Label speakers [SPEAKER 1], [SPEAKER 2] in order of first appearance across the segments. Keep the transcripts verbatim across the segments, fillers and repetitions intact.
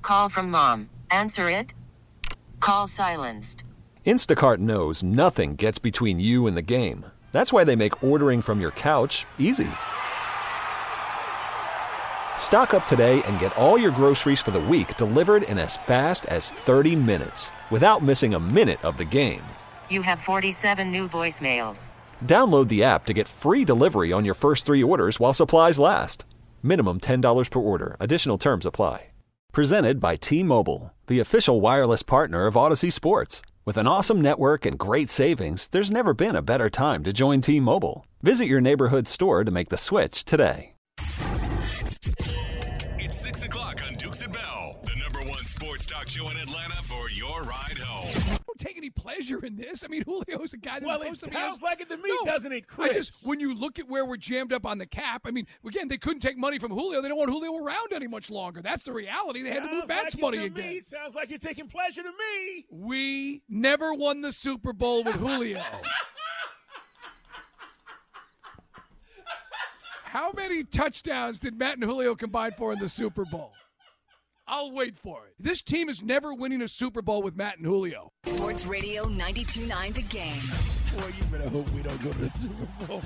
[SPEAKER 1] Call from mom. Answer it. Call silenced.
[SPEAKER 2] Instacart knows nothing gets between you and the game. That's why they make ordering from your couch easy. Stock up today and get all your groceries for the week delivered in as fast as thirty minutes without missing a minute of the game.
[SPEAKER 1] You have forty-seven new voicemails.
[SPEAKER 2] Download the app to get free delivery on your first three orders while supplies last. Minimum ten dollars per order. Additional terms apply. Presented by T-Mobile, the official wireless partner of Odyssey Sports. With an awesome network and great savings, there's never been a better time to join T-Mobile. Visit your neighborhood store to make the switch today.
[SPEAKER 3] It's six o'clock on Dukes and Bell, the number one sports talk show in Atlanta for your ride home.
[SPEAKER 4] I don't take any pleasure in this. I mean, Julio's a guy that's
[SPEAKER 5] well,
[SPEAKER 4] supposed
[SPEAKER 5] it
[SPEAKER 4] to be...
[SPEAKER 5] Well, it sounds like it to me,
[SPEAKER 4] no,
[SPEAKER 5] doesn't it, Chris?
[SPEAKER 4] I just, when you look at where we're jammed up on the cap, I mean, again, they couldn't take money from Julio. They don't want Julio around any much longer. That's the reality. They
[SPEAKER 5] sounds
[SPEAKER 4] had to move Matt's
[SPEAKER 5] like
[SPEAKER 4] money
[SPEAKER 5] to
[SPEAKER 4] again.
[SPEAKER 5] Me. Sounds like you're taking pleasure to me.
[SPEAKER 4] We never won the Super Bowl with Julio. How many touchdowns did Matt and Julio combine for in the Super Bowl? I'll wait for it. This team is never winning a Super Bowl with Matt and Julio.
[SPEAKER 6] Sports Radio ninety-two point nine The Game.
[SPEAKER 5] Boy, you better hope we don't go to the Super Bowl.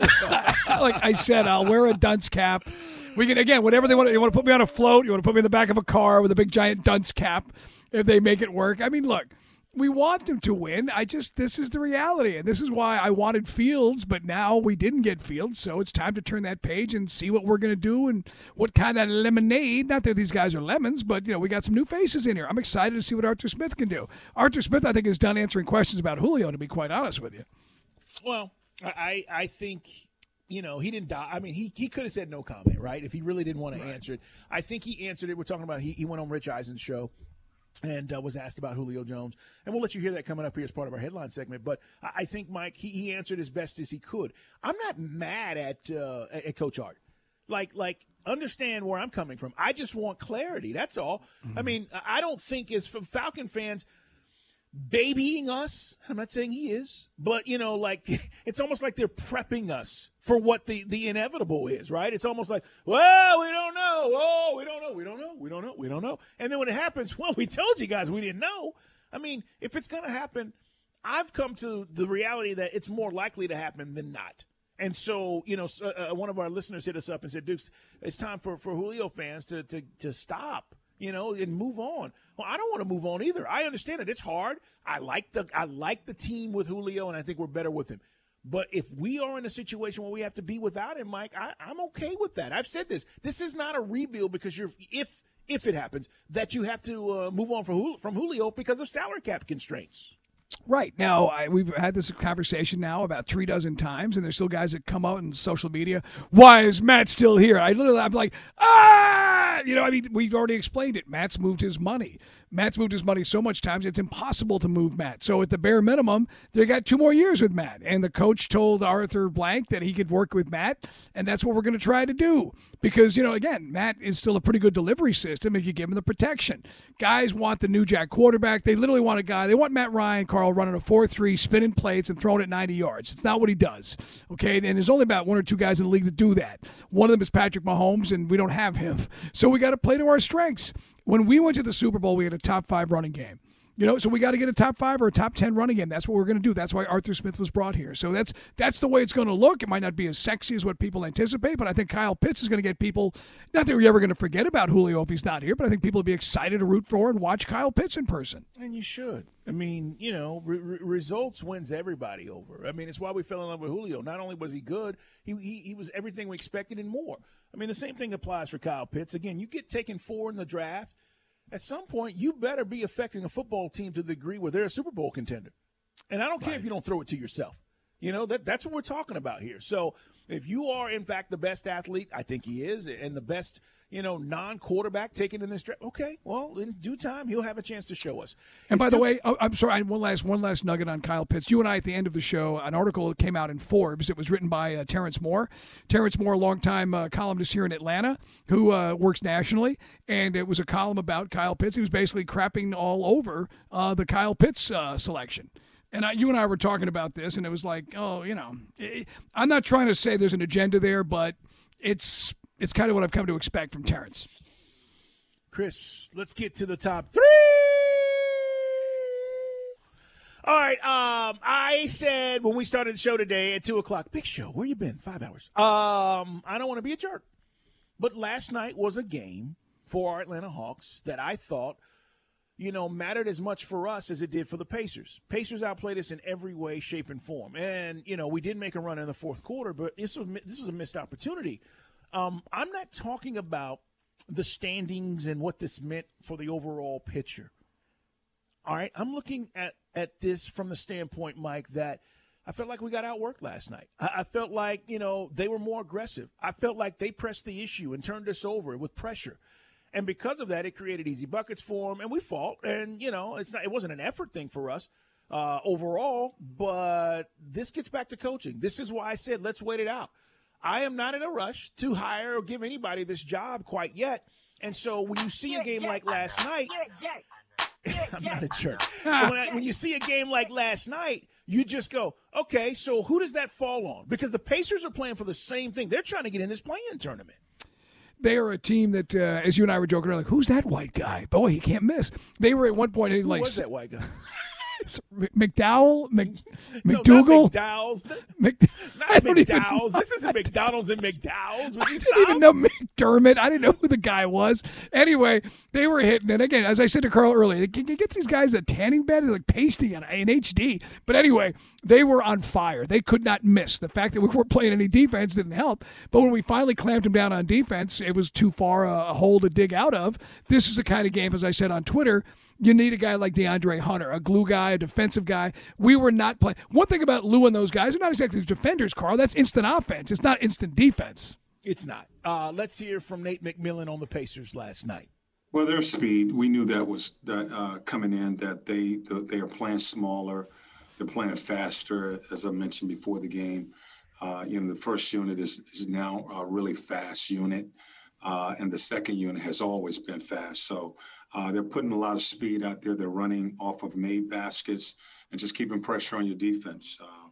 [SPEAKER 4] Like I said, I'll wear a dunce cap. We can, again, whatever they want. You want to put me on a float? You want to put me in the back of a car with a big giant dunce cap if they make it work? I mean, look. We want them to win. I just, this is the reality. And this is why I wanted Fields, but now we didn't get Fields. So it's time to turn that page and see what we're going to do and what kind of lemonade. Not that these guys are lemons, but, you know, we got some new faces in here. I'm excited to see what Arthur Smith can do. Arthur Smith, I think, is done answering questions about Julio, to be quite honest with you.
[SPEAKER 5] Well, I, I think, you know, he didn't die. I mean, he, he could have said no comment, right? If he really didn't want to answer it. I think he answered it. We're talking about he, he went on Rich Eisen's show and uh, was asked about Julio Jones. And we'll let you hear that coming up here as part of our headline segment. But I, I think, Mike, he, he answered as best as he could. I'm not mad at uh, at Coach Art. Like, like, understand where I'm coming from. I just want clarity. That's all. Mm-hmm. I mean, I don't think as Falcon fans babying us. I'm not saying he is. But, you know, like, it's almost like they're prepping us for what the, the inevitable is, right? It's almost like, well, we don't know. Oh, we don't know. We don't know. We don't know. We don't know. And then when it happens, well, we told you guys we didn't know. I mean, if it's going to happen, I've come to the reality that it's more likely to happen than not. And so, you know, uh, one of our listeners hit us up and said, Dukes, it's time for, for Julio fans to, to, to stop, you know, and move on. Well, I don't want to move on either. I understand it. It's hard. I like the I like the team with Julio, and I think we're better with him. But if we are in a situation where we have to be without him, Mike, I, I'm okay with that. I've said this. This is not a rebuild because you're if if it happens that you have to uh, move on from from Julio because of salary cap constraints.
[SPEAKER 4] Right. Now, I, we've had this conversation now about three dozen times, and there's still guys that come out on social media. Why is Matt still here? I literally, I'm like, ah! You know, I mean, we've already explained it. Matt's moved his money. Matt's moved his money so much times it's impossible to move Matt. So at the bare minimum, they got two more years with Matt. And the coach told Arthur Blank that he could work with Matt, and that's what we're going to try to do. Because, you know, again, Matt is still a pretty good delivery system if you give him the protection. Guys want the new jack quarterback. They literally want a guy. They want Matt Ryan, Carl, running a four three, spinning plates and throwing it ninety yards. It's not what he does. Okay, and there's only about one or two guys in the league that do that. One of them is Patrick Mahomes, and we don't have him. So we got to play to our strengths. When we went to the Super Bowl, we had a top five running game. You know, so we got to get a top five or a top ten running game. That's what we're going to do. That's why Arthur Smith was brought here. So that's that's the way it's going to look. It might not be as sexy as what people anticipate, but I think Kyle Pitts is going to get people, not that we're ever going to forget about Julio if he's not here, but I think people will be excited to root for and watch Kyle Pitts in person.
[SPEAKER 5] And you should. I mean, you know, re- re- results wins everybody over. I mean, it's why we fell in love with Julio. Not only was he good, he, he he was everything we expected and more. I mean, the same thing applies for Kyle Pitts. Again, you get taken four in the draft. At some point, you better be affecting a football team to the degree where they're a Super Bowl contender. And I don't care right. if you don't throw it to yourself. You know, that that's what we're talking about here. So if you are, in fact, the best athlete, I think he is, and the best, you know, non-quarterback taken in this draft, okay, well, in due time, he'll have a chance to show us.
[SPEAKER 4] And
[SPEAKER 5] it's
[SPEAKER 4] by the
[SPEAKER 5] just,
[SPEAKER 4] way, oh, I'm sorry, one last one last nugget on Kyle Pitts. You and I, at the end of the show, an article came out in Forbes. It was written by uh, Terrence Moore. Terrence Moore, a longtime uh, columnist here in Atlanta, who uh, works nationally, and it was a column about Kyle Pitts. He was basically crapping all over uh, the Kyle Pitts uh, selection. And I, you and I were talking about this, and it was like, oh, you know, it, I'm not trying to say there's an agenda there, but it's it's kind of what I've come to expect from Terrence.
[SPEAKER 5] Chris, let's get to the top three. All right. Um, I said when we started the show today at two o'clock, Big Show, where you been? Five hours. Um, I don't want to be a jerk. But last night was a game for our Atlanta Hawks that I thought, you know, mattered as much for us as it did for the Pacers. Pacers outplayed us in every way, shape, and form. And, you know, we did make a run in the fourth quarter, but this was, this was a missed opportunity. Um, I'm not talking about the standings and what this meant for the overall picture. All right, I'm looking at, at this from the standpoint, Mike, that I felt like we got outworked last night. I, I felt like, you know, they were more aggressive. I felt like they pressed the issue and turned us over with pressure. And because of that, it created easy buckets for them, and we fought. And, you know, it's not, it wasn't an effort thing for us uh, overall, but this gets back to coaching. This is why I said let's wait it out. I am not in a rush to hire or give anybody this job quite yet. And so when you see
[SPEAKER 7] You're
[SPEAKER 5] a game
[SPEAKER 7] a
[SPEAKER 5] like last night –
[SPEAKER 7] You're a jerk.
[SPEAKER 5] I'm not a jerk. when, I, when you see a game like last night, you just go, okay, so who does that fall on? Because the Pacers are playing for the same thing. They're trying to get in this play-in tournament.
[SPEAKER 4] They are a team that, uh, as you and I were joking around, like, who's that white guy? Boy, he can't miss. They were at one point,
[SPEAKER 5] Who
[SPEAKER 4] like,
[SPEAKER 5] was that white guy?
[SPEAKER 4] McDowell, Mc,
[SPEAKER 5] No,
[SPEAKER 4] McDougal,
[SPEAKER 5] not McDowell's.
[SPEAKER 4] Mc,
[SPEAKER 5] Not
[SPEAKER 4] I don't even
[SPEAKER 5] McDowell's.
[SPEAKER 4] know.
[SPEAKER 5] This isn't McDonald's and McDowell's. Would
[SPEAKER 4] I
[SPEAKER 5] you
[SPEAKER 4] didn't
[SPEAKER 5] stop?
[SPEAKER 4] even know McDermott. I didn't know who the guy was. Anyway, they were hitting it. Again, as I said to Carl earlier, it gets these guys a tanning bed, like pasting in, in H D. But anyway, they were on fire. They could not miss. The fact that we weren't playing any defense didn't help. But when we finally clamped them down on defense, it was too far a hole to dig out of. This is the kind of game, as I said on Twitter, you need a guy like DeAndre Hunter, a glue guy, a defensive guy. We were not playing. One thing about Lou and those guys, they're not exactly defenders, Carl. That's instant offense. It's not instant defense.
[SPEAKER 5] It's not. Uh, let's hear from Nate McMillan on the Pacers last night.
[SPEAKER 8] Well, their speed, we knew that was uh, coming in, that they they are playing smaller. They're playing faster, as I mentioned before the game. Uh, you know, the first unit is, is now a really fast unit, uh, and the second unit has always been fast. So uh, they're putting a lot of speed out there. They're running off of made baskets and just keeping pressure on your defense. Uh,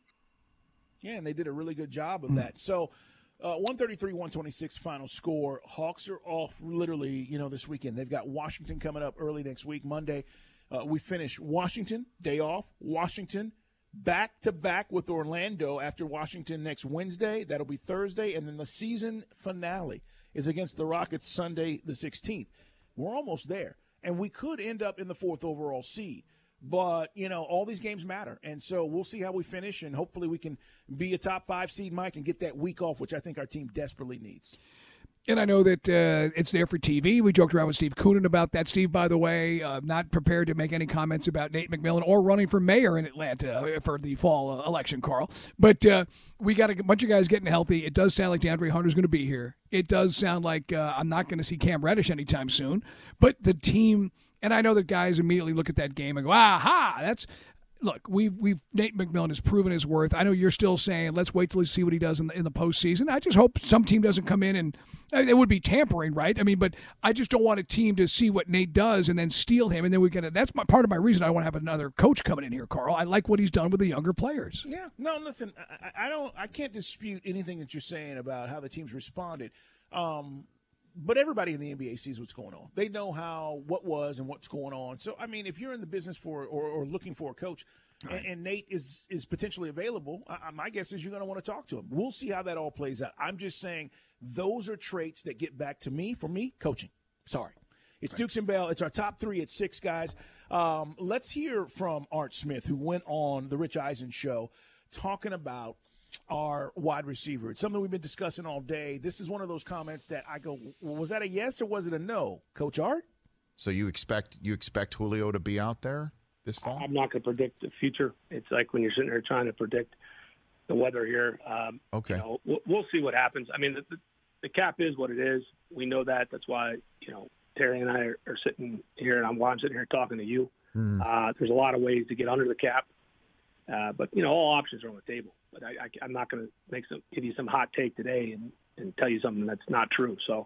[SPEAKER 5] Yeah, and they did a really good job of that. So uh, one thirty-three one twenty-six final score. Hawks are off literally, you know, this weekend. They've got Washington coming up early next week, Monday. Uh, we finish Washington, day off, Washington, back-to-back with Orlando after Washington next Wednesday. That'll be Thursday. And then the season finale is against the Rockets Sunday the sixteenth. We're almost there. And we could end up in the fourth overall seed. But, you know, all these games matter. And so we'll see how we finish, and hopefully we can be a top five seed, Mike, and get that week off, which I think our team desperately needs.
[SPEAKER 4] And I know that uh, it's there for T V. We joked around with Steve Koonin about that. Steve, by the way, uh, not prepared to make any comments about Nate McMillan or running for mayor in Atlanta for the fall uh, election, Carl. But uh, we got a bunch of guys getting healthy. It does sound like DeAndre Hunter's going to be here. It does sound like uh, I'm not going to see Cam Reddish anytime soon. But the team, and I know that guys immediately look at that game and go, aha, that's – look, we've we've Nate McMillan has proven his worth. I know you're still saying let's wait till we see what he does in the, in the postseason. I just hope some team doesn't come in and it would be tampering, right? I mean, but I just don't want a team to see what Nate does and then steal him, and then we get. That's my part of my reason I want to have another coach coming in here, Carl. I like what he's done with the younger players.
[SPEAKER 5] Yeah, no, listen, I, I don't, I can't dispute anything that you're saying about how the team's responded. Um, But everybody in the N B A sees what's going on. They know how, what was and what's going on. So, I mean, if you're in the business for or, or looking for a coach right. and, and Nate is is potentially available, I, my guess is you're going to want to talk to him. We'll see how that all plays out. I'm just saying those are traits that get back to me, for me, coaching. Sorry. It's right. Dukes and Bell. It's our top three at six, guys. Um, let's hear from Art Smith, who went on the Rich Eisen show talking about our wide receiver. It's something we've been discussing all day. This is one of those comments that I go, well, was that a yes or was it a no, Coach Art?
[SPEAKER 9] So you expect you expect Julio to be out there this fall?
[SPEAKER 10] I'm not going to predict the future. It's like when you're sitting there trying to predict the weather here. Um,
[SPEAKER 9] okay.
[SPEAKER 10] You know, we'll, we'll see what happens. I mean, the, the, the cap is what it is. We know that. That's why, you know, Terry and I are, are sitting here, and I'm, why I'm sitting here talking to you. Mm. Uh, there's a lot of ways to get under the cap. Uh, but, you know, all options are on the table. But I, I, I'm not going to make some give you some hot take today and, and tell you something that's not true. So,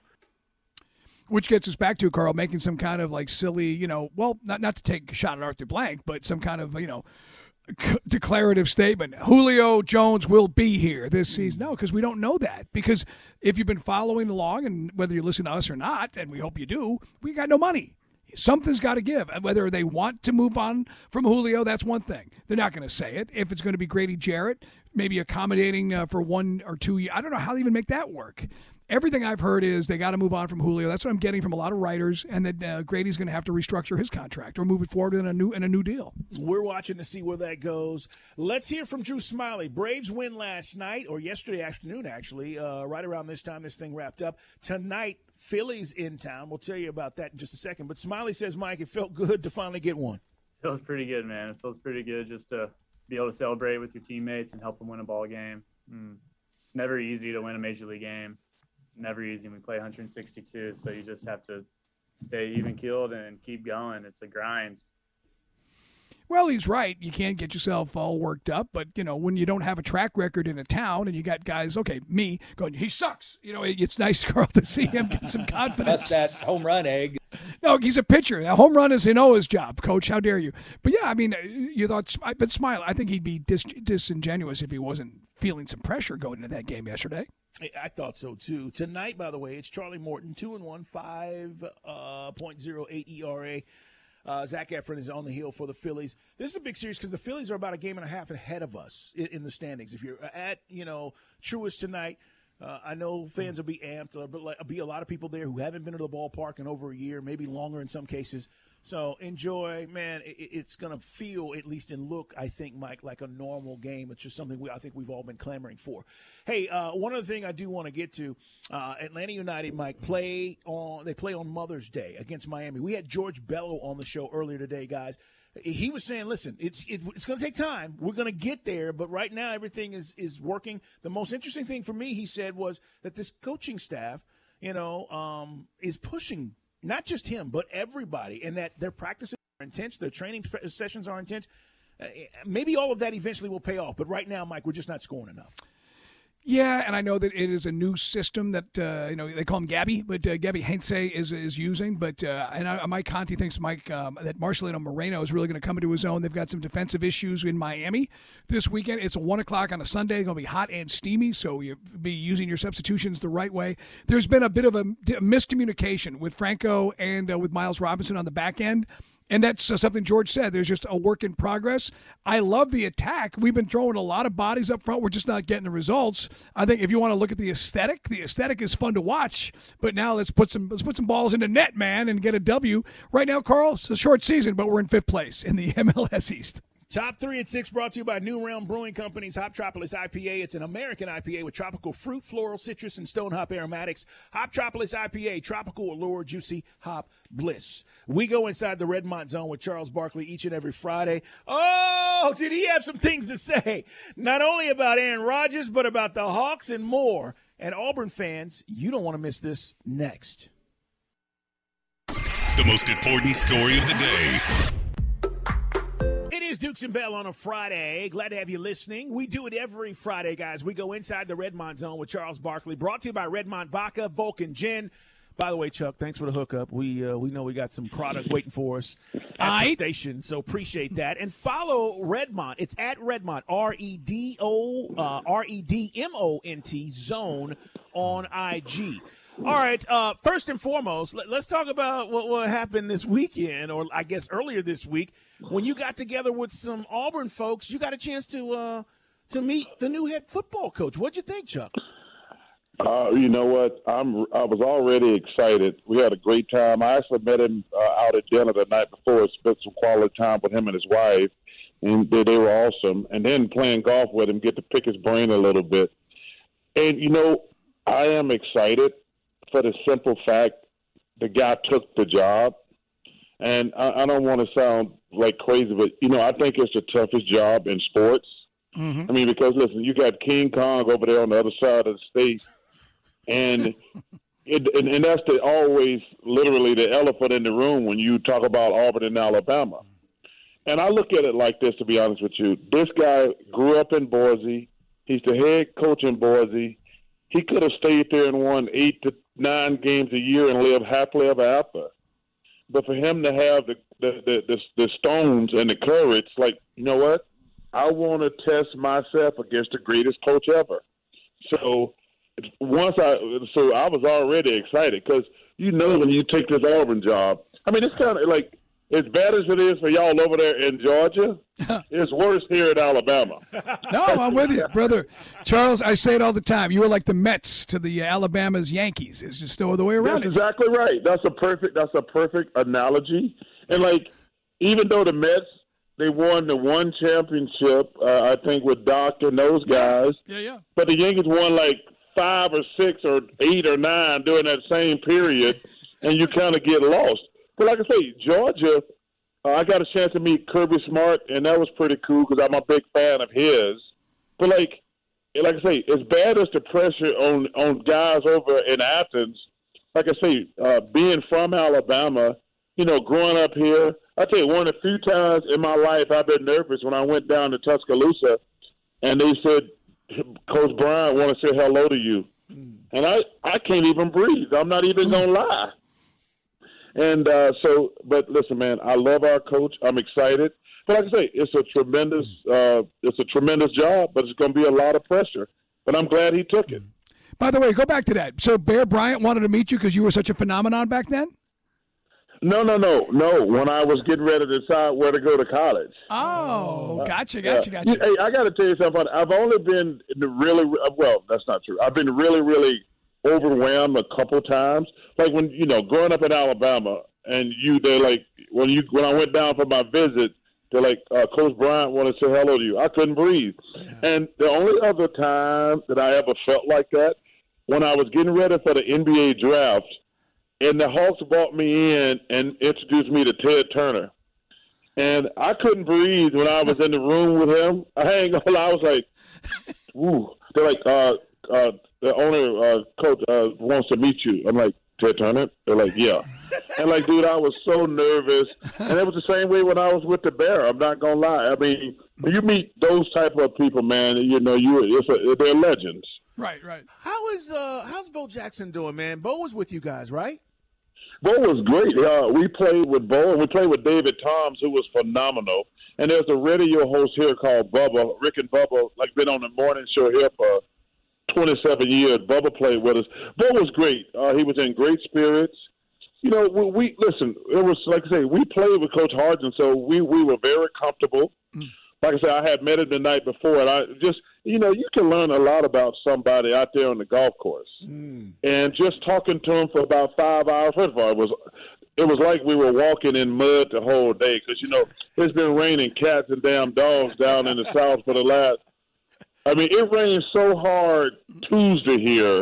[SPEAKER 4] which gets us back to, Carl, making some kind of like silly, you know, well, not not to take a shot at Arthur Blank, but some kind of, you know, declarative statement. Julio Jones will be here this season. No, because we don't know that. Because if you've been following along, and whether you listen to us or not, and we hope you do, we got no money. Something's got to give. Whether they want to move on from Julio, that's one thing. They're not going to say it. If it's going to be Grady Jarrett, maybe accommodating uh, for one or two years, I don't know how they even make that work. Everything I've heard is they got to move on from Julio. That's what I'm getting from a lot of writers, and that uh, Grady's going to have to restructure his contract or move it forward in a new in a new deal.
[SPEAKER 5] We're watching to see where that goes. Let's hear from Drew Smiley. Braves win last night, or yesterday afternoon, actually, uh, right around this time this thing wrapped up. Tonight, Phillies in town. We'll tell you about that in just a second. But Smiley says, Mike, it felt good to finally get one.
[SPEAKER 7] It feels pretty good, man. It feels pretty good just to be able to celebrate with your teammates and help them win a ball game. Mm. It's never easy to win a major league game. Never easy. We play one hundred sixty-two, so you just have to stay even-keeled and keep going. It's a grind.
[SPEAKER 4] Well, he's right. You can't get yourself all worked up, but, you know, when you don't have a track record in a town and you got guys, okay, me, going, he sucks. You know, it's nice, Carl, to see him get some confidence.
[SPEAKER 11] That's that home run egg.
[SPEAKER 4] No, he's a pitcher. A home run is Hinoa's job, Coach. How dare you? But, yeah, I mean, you thought – but Smile, I think he'd be dis- disingenuous if he wasn't feeling some pressure going into that game yesterday.
[SPEAKER 5] I thought so, too. Tonight, by the way, it's Charlie Morton, two and one, five point oh eight E R A. Uh, Zach Efron is on the hill for the Phillies. This is a big series because the Phillies are about a game and a half ahead of us in, in the standings. If you're at, you know, Truist tonight, uh, I know fans will be amped. There'll be a lot of people there who haven't been to the ballpark in over a year, maybe longer in some cases. So enjoy, man. It, it's going to feel, at least in look, I think, Mike, like a normal game. It's just something we, I think we've all been clamoring for. Hey, uh, one other thing I do want to get to, uh, Atlanta United, Mike, play on. They play on Mother's Day against Miami. We had George Bello on the show earlier today, guys. He was saying, listen, it's it, it's going to take time. We're going to get there, but right now everything is is working. The most interesting thing for me, he said, was that this coaching staff, you know, um, is pushing not just him, but everybody, and that their practices are intense, their training sessions are intense. Uh, maybe all of that eventually will pay off, but right now, Mike, we're just not scoring enough.
[SPEAKER 4] Yeah, and I know that it is a new system that, uh, you know, they call him Gabby, but uh, Gabby Hensey is is using. But uh, and I, Mike Conti thinks Mike um, that Marcelino Moreno is really going to come into his own. They've got some defensive issues in Miami this weekend. It's a one o'clock on a Sunday. It's going to be hot and steamy, so you'll be using your substitutions the right way. There's been a bit of a miscommunication with Franco and uh, with Miles Robinson on the back end. And that's uh, something George said. There's just a work in progress. I love the attack. We've been throwing a lot of bodies up front. We're just not getting the results. I think if you want to look at the aesthetic, the aesthetic is fun to watch. But now let's put some let's put some balls in the net, man, and get a W. Right now, Carl, it's a short season, but we're in fifth place in the M L S East.
[SPEAKER 5] Top three and six brought to you by New Realm Brewing Company's Hoptropolis I P A. It's an American I P A with tropical fruit, floral, citrus, and stone hop aromatics. Hoptropolis I P A, tropical allure, juicy hop bliss. We go inside the Redmont Zone with Charles Barkley each and every Friday. Oh, did he have some things to say? Not only about Aaron Rodgers, but about the Hawks and more. And Auburn fans, you don't want to miss this next.
[SPEAKER 3] The most important story of the day.
[SPEAKER 5] It is Dukes and Bell on a Friday. Glad to have you listening. We do it every Friday, guys. We go inside the Redmont Zone with Charles Barkley. Brought to you by Redmont Vodka, Vulcan Gin. By the way, Chuck, thanks for the hookup. We uh, we know we got some product waiting for us at
[SPEAKER 4] I...
[SPEAKER 5] the station, so appreciate that. And follow Redmont. It's at Redmont, R E D O, uh, R E D M O N T, Zone on I G. All right, uh, first and foremost, let, let's talk about what, what happened this weekend, or I guess earlier this week, when you got together with some Auburn folks. You got a chance to uh, to meet the new head football coach. What'd you think, Chuck?
[SPEAKER 12] Uh, you know what? I'm I was already excited. We had a great time. I actually met him uh, out at dinner the night before and spent some quality time with him and his wife, and they, they were awesome. And then playing golf with him, get to pick his brain a little bit. And, you know, I am excited for the simple fact the guy took the job. And I, I don't want to sound like crazy, but, you know, I think it's the toughest job in sports. Mm-hmm. I mean, because, listen, you got King Kong over there on the other side of the state. And, it, and and that's the always literally the elephant in the room when you talk about Auburn and Alabama. And I look at it like this, to be honest with you. This guy grew up in Boise. He's the head coach in Boise. He could have stayed there and won eight to nine games a year and lived happily ever after. But for him to have the the, the, the, the stones and the courage, like, you know what? I want to test myself against the greatest coach ever. So once I, so I was already excited because you know when you take this Auburn job, I mean it's kind of like as bad as it is for y'all over there in Georgia, it's worse here in Alabama.
[SPEAKER 4] No, I'm with you, brother. Charles, I say it all the time. You were like the Mets to the Alabama's Yankees. There's just no other way around
[SPEAKER 12] That's
[SPEAKER 4] it.
[SPEAKER 12] exactly right. That's a perfect. That's a perfect analogy. And like, even though the Mets they won the one championship, uh, I think with Doc and those guys.
[SPEAKER 4] Yeah, yeah.
[SPEAKER 12] But the Yankees won like five or six or eight or nine during that same period, and you kind of get lost. But like I say, Georgia, uh, I got a chance to meet Kirby Smart, and that was pretty cool because I'm a big fan of his. But like, like I say, as bad as the pressure on on guys over in Athens, like I say, uh, being from Alabama, you know, growing up here, I tell you, one of the few times in my life I've been nervous when I went down to Tuscaloosa, and they said, Coach Bryant want to say hello to you. And I, I can't even breathe. I'm not even going to lie. And uh, so, but listen, man, I love our coach. I'm excited. But like I say, it's a tremendous, uh, it's a tremendous job, but it's going to be a lot of pressure. But I'm glad he took it.
[SPEAKER 4] By the way, go back to that. So Bear Bryant wanted to meet you because you were such a phenomenon back then?
[SPEAKER 12] No, no, no, no. When I was getting ready to decide where to go to college.
[SPEAKER 4] Oh, gotcha, gotcha, gotcha.
[SPEAKER 12] Hey, I got to tell you something. I've only been really, well, that's not true. I've been really, really overwhelmed a couple times. Like when, you know, growing up in Alabama, and you, they're like, when you, when I went down for my visit, they're like, uh, Coach Bryant wanted to say hello to you. I couldn't breathe. And the only other time that I ever felt like that, when I was getting ready for the N B A draft, and the Hawks brought me in and introduced me to Ted Turner. And I couldn't breathe when I was in the room with him. I ain't gonna lie, I was like, ooh. They're like, uh, uh, the owner, uh, coach, uh, wants to meet you. I'm like, Ted Turner? They're like, yeah. And like, dude, I was so nervous. And it was the same way when I was with the Bear. I'm not gonna lie. I mean, when you meet those type of people, man, you know, you it's a, they're legends.
[SPEAKER 4] Right, right.
[SPEAKER 5] How is uh, how's Bo Jackson doing, man? Bo was with you guys, right?
[SPEAKER 12] Bo was great. Uh, we played with Bo, and we played with David Toms, who was phenomenal. And there's a radio host here called Bubba. Rick and Bubba, like, been on the morning show here for twenty-seven years. Bubba played with us. Bo was great. Uh, he was in great spirits. You know, we, we listen. It was like I say, we played with Coach Harden, so we we were very comfortable. Mm. Like I said, I had met him the night before, and I just, you know, you can learn a lot about somebody out there on the golf course. Mm. And just talking to him for about five hours, first of all, it was, it was like we were walking in mud the whole day because, you know, it's been raining cats and damn dogs down in the South for the last, I mean, it rained so hard Tuesday here.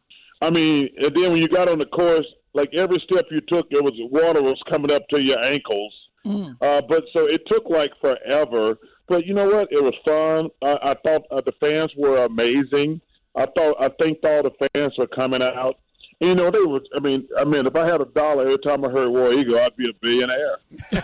[SPEAKER 12] I mean, and then when you got on the course, like every step you took, it was water was coming up to your ankles. Mm. Uh, but so it took like forever. But you know what? It was fun. I, I thought uh, the fans were amazing. I thought I think all the fans were coming out. And, you know, they were. I mean, I mean, if I had a dollar every time I heard War Eagle, I'd be a billionaire.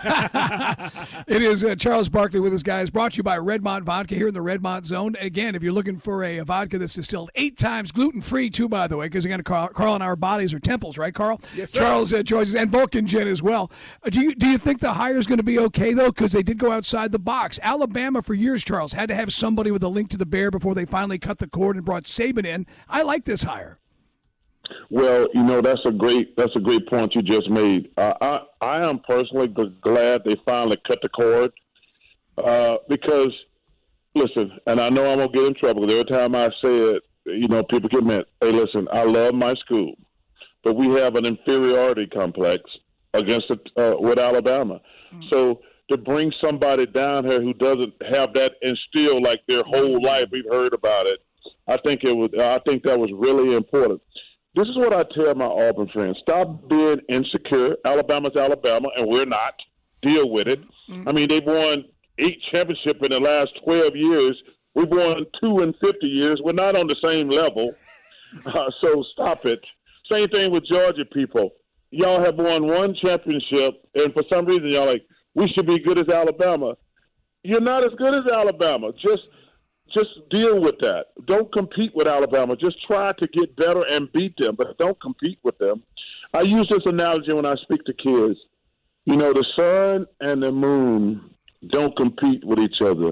[SPEAKER 4] It is uh, Charles Barkley with us, guys. Brought to you by Redmont Vodka here in the Redmont Zone. Again, if you're looking for a, a vodka that's distilled eight times gluten free, too, by the way, because again, Carl, Carl and our bodies are temples, right, Carl?
[SPEAKER 5] Yes, sir.
[SPEAKER 4] Charles uh, George's and Vulcan Gin as well. Uh, do you do you think the hire is going to be okay though? Because they did go outside the box. Alabama for years, Charles, had to have somebody with a link to the Bear before they finally cut the cord and brought Saban in. I like this hire.
[SPEAKER 12] Well, you know, that's a great that's a great point you just made. Uh, I I am personally glad they finally cut the cord uh, because, listen, and I know I'm gonna get in trouble because every time I say it, you know, people get mad. Hey, listen, I love my school, but we have an inferiority complex against it uh, with Alabama. Mm-hmm. So to bring somebody down here who doesn't have that instilled like their whole life, we've heard about it. I think it was. I think that was really important. This is what I tell my Auburn friends. Stop being insecure. Alabama's Alabama, and we're not. Deal with it. Mm-hmm. I mean, they've won eight championships in the last twelve years. We've won two in fifty years. We're not on the same level. Uh, so stop it. Same thing with Georgia people. Y'all have won one championship, and for some reason y'all like, we should be good as Alabama. You're not as good as Alabama. Just Just deal with that. Don't compete with Alabama. Just try to get better and beat them, but don't compete with them. I use this analogy when I speak to kids. You know, the sun and the moon don't compete with each other.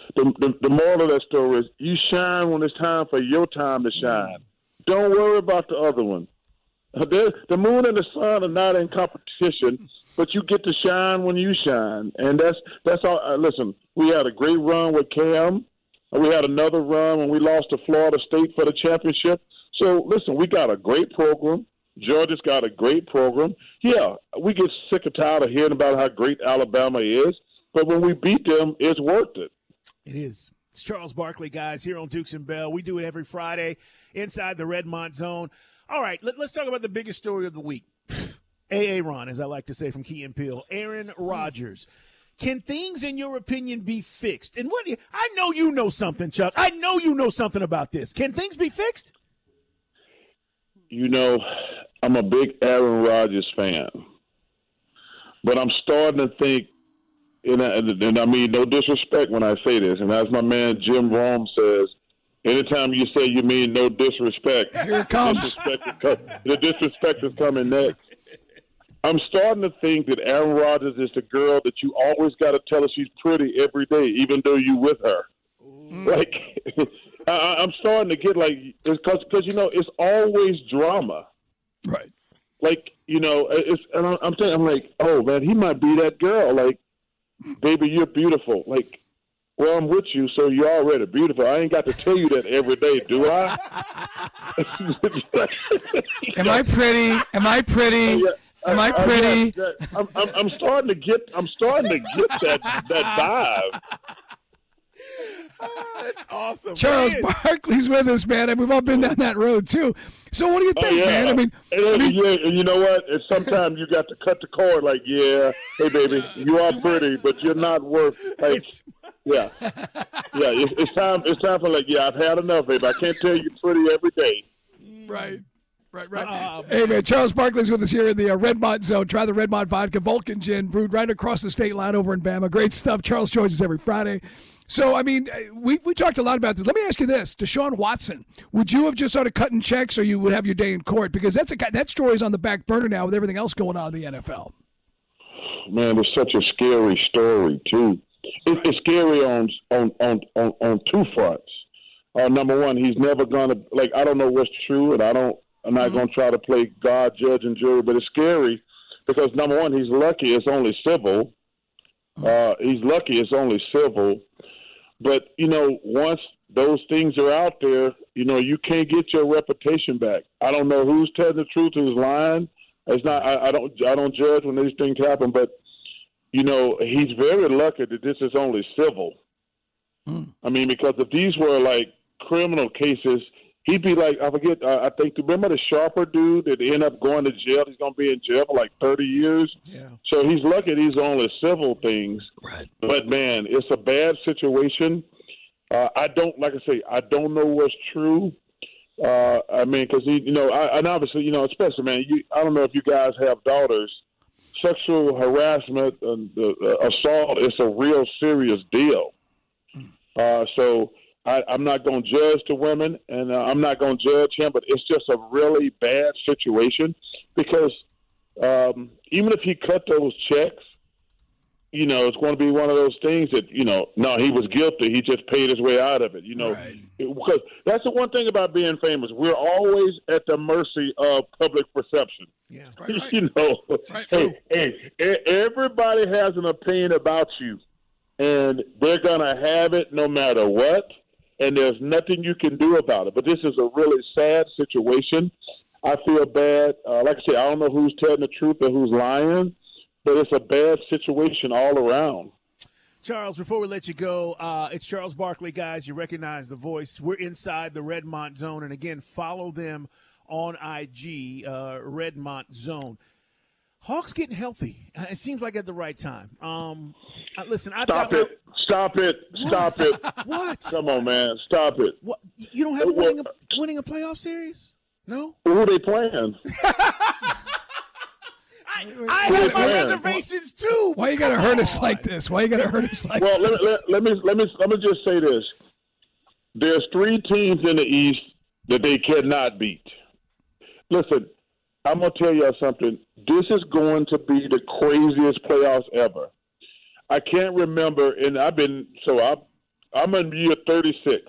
[SPEAKER 12] the, the, the moral of that story is you shine when it's time for your time to shine. Don't worry about the other one. The, the moon and the sun are not in competition, but you get to shine when you shine. And that's that's all. Uh, listen, we had a great run with Cam. We had another run when we lost to Florida State for the championship. So, listen, we got a great program. Georgia's got a great program. Yeah, we get sick and tired of hearing about how great Alabama is, but when we beat them, it's worth it.
[SPEAKER 5] It is. It's Charles Barkley, guys, here on Dukes and Bell. We do it every Friday inside the Redmont Zone. All right, let, let's talk about the biggest story of the week. A A Ron, as I like to say from Key and Peele, Aaron Rodgers. Can things, in your opinion, be fixed? And what? I know you know something, Chuck. I know you know something about this. Can things be fixed?
[SPEAKER 12] You know, I'm a big Aaron Rodgers fan, but I'm starting to think, and I, and I mean no disrespect when I say this, and as my man Jim Rome says, anytime you say you mean no disrespect,
[SPEAKER 4] here it comes.
[SPEAKER 12] Disrespect is, the disrespect is coming next. I'm starting to think that Aaron Rodgers is the girl that you always got to tell her she's pretty every day, even though you with her. Mm. Like, I, I'm starting to get like, because because you know it's always drama,
[SPEAKER 4] right?
[SPEAKER 12] Like you know, it's and I'm, I'm thinking, I'm like, oh man, he might be that girl. Like, baby, you're beautiful. Like, well, I'm with you, so you're already beautiful. I ain't got to tell you that every day, do I?
[SPEAKER 4] Am I pretty? Am I pretty?
[SPEAKER 12] Yeah,
[SPEAKER 4] Am I pretty?
[SPEAKER 12] I, I, I'm, I'm, I'm starting to get. I'm starting to get that that vibe.
[SPEAKER 5] That's awesome.
[SPEAKER 4] Charles
[SPEAKER 5] man.
[SPEAKER 4] Barkley's with us, man, and we've all been down that road too. So, what do you think,
[SPEAKER 12] oh, yeah.
[SPEAKER 4] man? I mean,
[SPEAKER 12] and,
[SPEAKER 4] I mean
[SPEAKER 12] yeah, and you know what? And sometimes you got to cut the cord. Like, yeah, hey, baby, you are pretty, but you're not worth. Like, yeah, yeah. It's, it's time. It's time for like, yeah, I've had enough, baby. I can't tell you pretty every day.
[SPEAKER 4] Right. Right, right. Uh, hey, man, Charles Barkley's with us here in the uh, Redmont Zone. Try the Redmont Vodka Vulcan Gin, brewed right across the state line over in Bama. Great stuff. Charles joins us every Friday. So, I mean, we we talked a lot about this. Let me ask you this. Deshaun Watson, would you have just started cutting checks or you would have your day in court? Because that's a that story's on the back burner now with everything else going on in the N F L.
[SPEAKER 12] Man, it's such a scary story, too. It, it's scary on, on, on, on, on two fronts. Uh, number one, he's never going to, like, I don't know what's true, and I don't, I'm not mm-hmm. going to try to play God, judge, and jury, but it's scary because, number one, he's lucky it's only civil. Uh, he's lucky it's only civil. But, you know, once those things are out there, you know, you can't get your reputation back. I don't know who's telling the truth, who's lying. It's not. I, I don't. I don't judge when these things happen. But, you know, he's very lucky that this is only civil. Mm. I mean, because if these were like criminal cases, he'd be like, I forget. Uh, I think remember the Sharper dude that ended up going to jail. He's going to be in jail for like thirty years.
[SPEAKER 5] Yeah.
[SPEAKER 12] So he's lucky these are only civil things.
[SPEAKER 4] Right.
[SPEAKER 12] But man, it's a bad situation. Uh, I don't, like I say, I don't know what's true. Uh, I mean, because he, you know, I, and obviously, you know, especially, man, you, I don't know if you guys have daughters. Sexual harassment and uh, assault is a real serious deal. Uh, so I, I'm not going to judge the women, and uh, I'm not going to judge him, but it's just a really bad situation because um, even if he cut those checks, you know, it's going to be one of those things that, you know, no, he was guilty. He just paid his way out of it, you know. Right. Because that's the one thing about being famous. We're always at the mercy of public perception.
[SPEAKER 5] Yeah.
[SPEAKER 4] Right, right.
[SPEAKER 12] You know,
[SPEAKER 4] right.
[SPEAKER 12] hey, hey, everybody has an opinion about you, and they're going to have it no matter what, and there's nothing you can do about it. But this is a really sad situation. I feel bad. Uh, like I say, I don't know who's telling the truth or who's lying, but it's a bad situation all around.
[SPEAKER 5] Charles, before we let you go, uh, it's Charles Barkley, guys. You recognize the voice. We're inside the Redmont Zone. And, again, follow them on I G, uh, Redmont Zone. Hawks getting healthy. It seems like at the right time. Um, uh, listen, I
[SPEAKER 12] Stop it. My... Stop it. Stop
[SPEAKER 5] what?
[SPEAKER 12] it.
[SPEAKER 5] What?
[SPEAKER 12] Come on, man. Stop it.
[SPEAKER 5] What? You don't have
[SPEAKER 12] what?
[SPEAKER 5] winning a, winning a playoff series? No?
[SPEAKER 12] Who are they playing?
[SPEAKER 5] I have my reservations too.
[SPEAKER 4] Why you gotta hurt us like this? Why you gotta hurt us like
[SPEAKER 12] well,
[SPEAKER 4] this?
[SPEAKER 12] Well, let, let, let me let me let me just say this: there's three teams in the East that they cannot beat. Listen, I'm gonna tell y'all something. This is going to be the craziest playoffs ever. I can't remember, and I've been so I I'm in year thirty-six.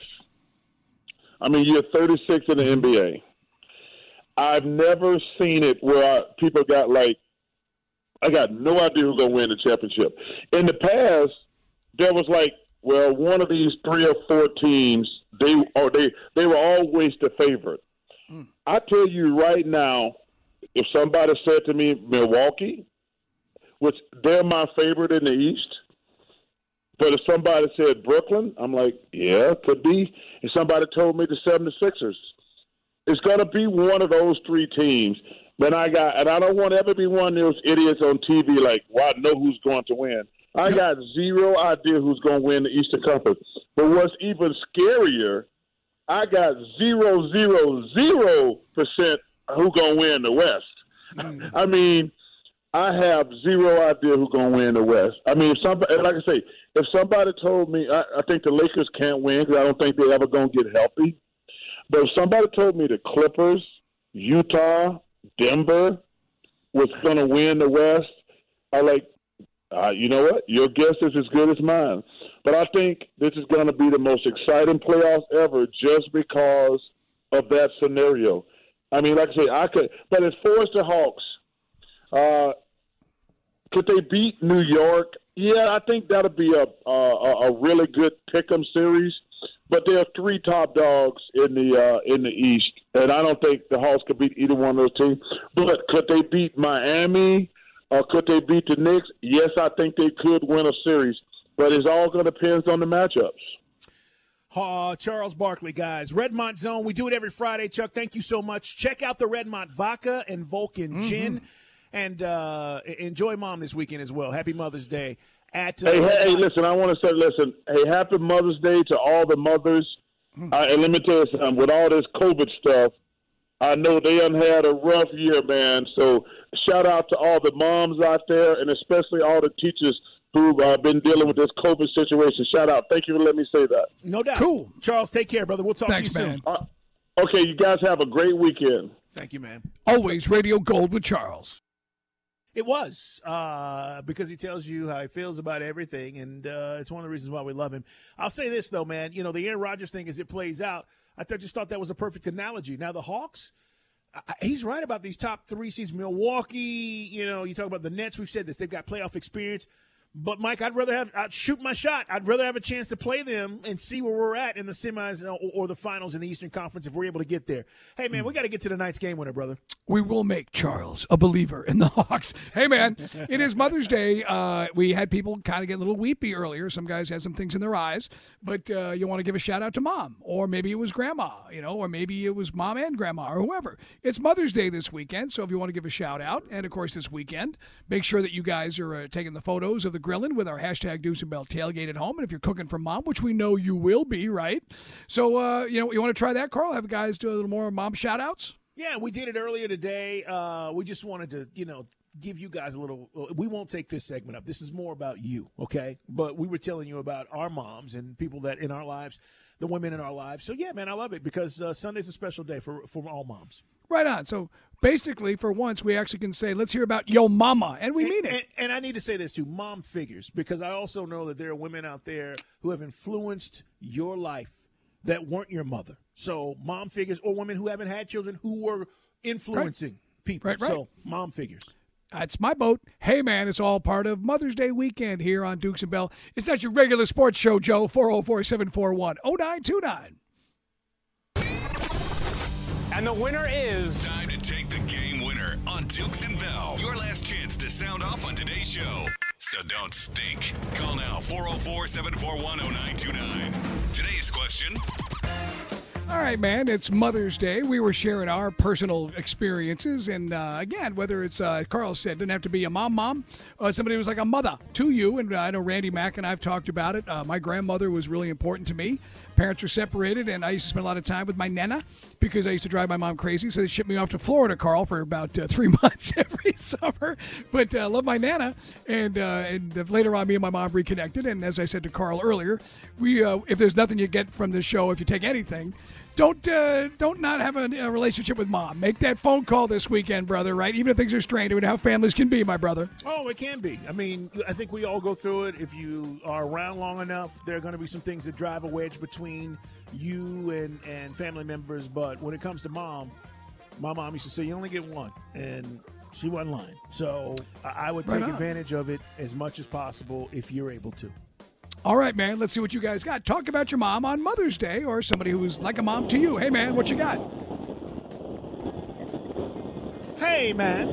[SPEAKER 12] I'm in year thirty-six in the N B A. I've never seen it where I, people got like, I got no idea who's going to win the championship. In the past, there was like, well, one of these three or four teams, they or they they were always the favorite. Mm. I tell you right now, if somebody said to me, Milwaukee, which they're my favorite in the East, but if somebody said Brooklyn, I'm like, yeah, could be. If somebody told me the seventy-sixers, it's going to be one of those three teams. Then I got, and I don't want to ever be one of those idiots on T V like, well, I know who's going to win. I got zero idea who's going to win the Eastern Conference. But what's even scarier, I got zero, zero, zero percent who's going to win the West. Mm. I mean, I have zero idea who's going to win the West. I mean, if somebody, like I say, if somebody told me, I, I think the Lakers can't win because I don't think they're ever going to get healthy. But if somebody told me the Clippers, Utah, Denver was going to win the West, I like, uh, you know what? Your guess is as good as mine. But I think this is going to be the most exciting playoffs ever just because of that scenario. I mean, like I say, I could, but as far as the Hawks, uh, could they beat New York? Yeah, I think that'll be a a, a really good pick'em series. But there are three top dogs in the uh, in the East, and I don't think the Hawks could beat either one of those teams. But could they beat Miami, or could they beat the Knicks? Yes, I think they could win a series, but it's all going to depend on the matchups.
[SPEAKER 5] Uh, Charles Barkley, guys. Redmont Zone, we do it every Friday. Chuck, thank you so much. Check out the Redmont Vodka and Vulcan mm-hmm. Gin, and uh, enjoy Mom this weekend as well. Happy Mother's Day. At, uh,
[SPEAKER 12] hey, hey, hey, listen, I want to say, listen, hey, happy Mother's Day to all the mothers. Mm-hmm. Uh, and let me tell you something, with all this COVID stuff, I know they done had a rough year, man. So shout out to all the moms out there, and especially all the teachers who've uh, been dealing with this COVID situation. Shout out. Thank you for letting me say that.
[SPEAKER 5] No doubt.
[SPEAKER 4] Cool.
[SPEAKER 5] Charles, take care, brother. We'll talk
[SPEAKER 4] Thanks,
[SPEAKER 5] to you
[SPEAKER 4] man.
[SPEAKER 5] soon.
[SPEAKER 12] Uh, okay, you guys have a great weekend.
[SPEAKER 5] Thank you, man.
[SPEAKER 4] Always Radio Gold with Charles.
[SPEAKER 5] It was, uh, because he tells you how he feels about everything, and uh, it's one of the reasons why we love him. I'll say this, though, man. You know, the Aaron Rodgers thing, as it plays out, I th- just thought that was a perfect analogy. Now, the Hawks, I- he's right about these top three seeds. Milwaukee, you know, you talk about the Nets. We've said this. They've got playoff experience. But, Mike, I'd rather have I'd shoot my shot. I'd rather have a chance to play them and see where we're at in the semis or, or the finals in the Eastern Conference if we're able to get there. Hey, man, we got to get to tonight's game winner, brother.
[SPEAKER 4] We will make Charles a believer in the Hawks. Hey, man, it is Mother's Day. Uh, we had people kind of get a little weepy earlier. Some guys had some things in their eyes. But uh, you want to give a shout-out to Mom. Or maybe it was Grandma, you know, or maybe it was Mom and Grandma or whoever. It's Mother's Day this weekend, so if you want to give a shout-out, and, of course, this weekend, make sure that you guys are uh, taking the photos of the grilling with our hashtag Deuce and Bell tailgate at home. And if you're cooking for Mom, which we know you will be, right? So, uh, you know, you want to try that, Carl? Have guys do a little more Mom shout-outs?
[SPEAKER 5] Yeah, we did it earlier today. Uh, we just wanted to, you know, give you guys a little – we won't take this segment up. This is more about you, okay? But we were telling you about our moms and people that in our lives, the women in our lives. So, yeah, man, I love it because uh, Sunday's a special day for, for all moms.
[SPEAKER 4] Right on. So, basically, for once, we actually can say, let's hear about yo mama, and we
[SPEAKER 5] and,
[SPEAKER 4] mean it.
[SPEAKER 5] And, and I need to say this, too, mom figures, because I also know that there are women out there who have influenced your life that weren't your mother. So mom figures, or women who haven't had children who were influencing right. people.
[SPEAKER 4] Right, right.
[SPEAKER 5] So mom figures.
[SPEAKER 4] That's my boat. Hey, man, it's all part of Mother's Day weekend here on Dukes and Bell. It's not your regular sports show, Joe, four oh four, seven four one, oh nine two nine.
[SPEAKER 11] And the winner is...
[SPEAKER 3] Time to take the game winner on Dukes and Bell. Your last chance to sound off on today's show. So don't stink. Call now, four oh four, seven four one, oh nine two nine. Today's question...
[SPEAKER 4] All right, man, it's Mother's Day. We were sharing our personal experiences. And, uh, again, whether it's, uh, Carl said, didn't have to be a mom mom, uh, somebody who was like a mother to you. And uh, I know Randy Mack and I have talked about it. Uh, my grandmother was really important to me. Parents were separated, and I used to spend a lot of time with my nana because I used to drive my mom crazy. So they shipped me off to Florida, Carl, for about uh, three months every summer. But I uh, love my nana. And, uh, and later on, me and my mom reconnected. And as I said to Carl earlier, we uh, if there's nothing you get from this show, if you take anything, don't uh, don't not have a, a relationship with mom. Make that phone call this weekend, brother. Right? Even if things are strained, and how families can be, my brother.
[SPEAKER 5] Oh, it can be. I mean, I think we all go through it. If you are around long enough, there are going to be some things that drive a wedge between you and, and family members. But when it comes to mom, my mom used to say, you only get one. And she wasn't lying. So I would take
[SPEAKER 4] Right on.
[SPEAKER 5] advantage of it as much as possible if you're able to.
[SPEAKER 4] All right, man. Let's see what you guys got. Talk about your mom on Mother's Day or somebody who's like a mom to you. Hey, man, what you got?
[SPEAKER 5] Hey, man.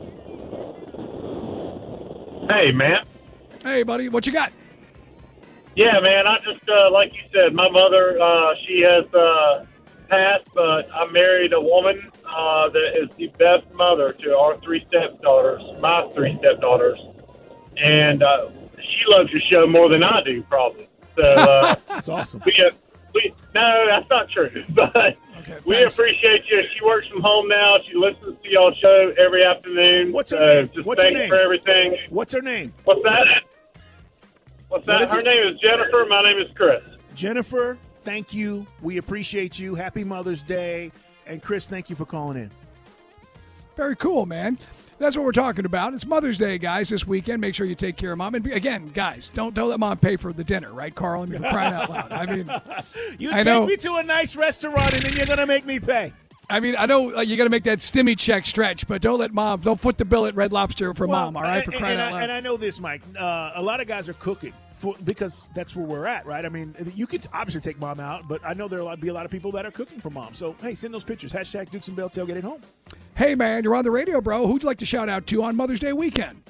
[SPEAKER 13] Hey, man.
[SPEAKER 4] Hey, buddy, what you got?
[SPEAKER 13] Yeah, man. I just, uh, like you said, my mother, uh, she has uh, passed, but I married a woman uh, that is the best mother to our three stepdaughters, my three stepdaughters. And uh, she loves your show more than I do, probably. So uh,
[SPEAKER 5] that's awesome.
[SPEAKER 13] We, uh, we, no, that's not true. But
[SPEAKER 4] okay,
[SPEAKER 13] we appreciate you. She works from home now. She listens to y'all show every afternoon.
[SPEAKER 5] What's her
[SPEAKER 13] so
[SPEAKER 5] name?
[SPEAKER 13] Just
[SPEAKER 5] What's her
[SPEAKER 13] thanks
[SPEAKER 5] name?
[SPEAKER 13] for everything.
[SPEAKER 5] What's her name?
[SPEAKER 13] What's that? What's that?
[SPEAKER 5] What is
[SPEAKER 13] Her
[SPEAKER 5] it?
[SPEAKER 13] name is Jennifer. My name is Chris.
[SPEAKER 5] Jennifer, thank you. We appreciate you. Happy Mother's Day. And Chris, thank you for calling in.
[SPEAKER 4] Very cool, man. That's what we're talking about. It's Mother's Day, guys, this weekend. Make sure you take care of mom. And again, guys, don't don't let mom pay for the dinner, right, Carl? I mean, you're crying out loud. I mean,
[SPEAKER 5] You
[SPEAKER 4] I
[SPEAKER 5] take
[SPEAKER 4] know.
[SPEAKER 5] me to a nice restaurant and then you're going to make me pay.
[SPEAKER 4] I mean, I know uh, you got to make that stimmy check stretch, but don't let mom, don't foot the bill at Red Lobster for
[SPEAKER 5] Well,
[SPEAKER 4] mom, all right? For
[SPEAKER 5] and,
[SPEAKER 4] crying
[SPEAKER 5] and
[SPEAKER 4] out
[SPEAKER 5] I,
[SPEAKER 4] loud.
[SPEAKER 5] and I know this, Mike. Uh, a lot of guys are cooking for, because that's where we're at, right? I mean, you could obviously take mom out, but I know there will be a lot of people that are cooking for mom. So, hey, send those pictures. Hashtag Dukes and Bell Tailgate at home.
[SPEAKER 4] Hey, man, you're on the radio, bro. Who'd you like to shout out to on Mother's Day weekend?